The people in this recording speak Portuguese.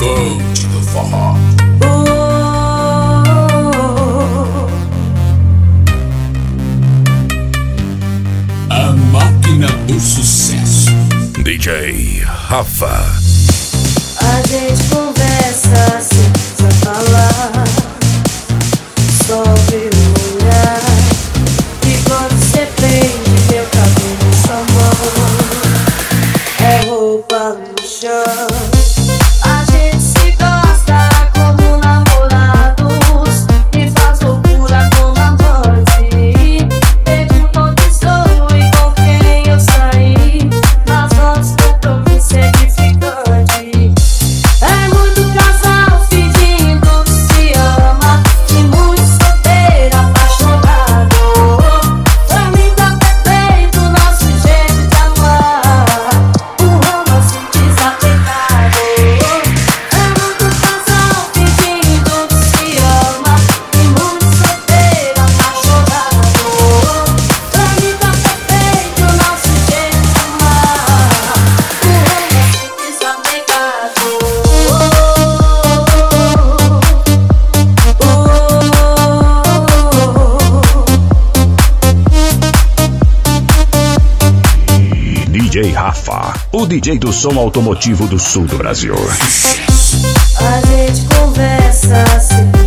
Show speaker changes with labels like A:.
A: gigante do forró. A máquina do sucesso.
B: DJ Rafa.
C: A gente conversa sem precisar falar, só ouvir o olhar. E quando você prende meu cabelo em sua mão, é roupa no chão. A gente se gosta como namorados e faz loucura como amante. Pergunto onde estou e com quem eu saí. Nas fotos compromisso edificante. É muito casal fingindo que se ama e muito solteiro apaixonado. Pra mim tá perfeito o nosso jeito de amar, um romance desapegado. É muito casal fingindo que se ama e muito solteiro apaixonado. Pra mim tá perfeito o nosso jeito de amar, um romance desapegado.
B: DJ Rafa, o DJ do som automotivo do sul do Brasil.
C: A gente conversa assim.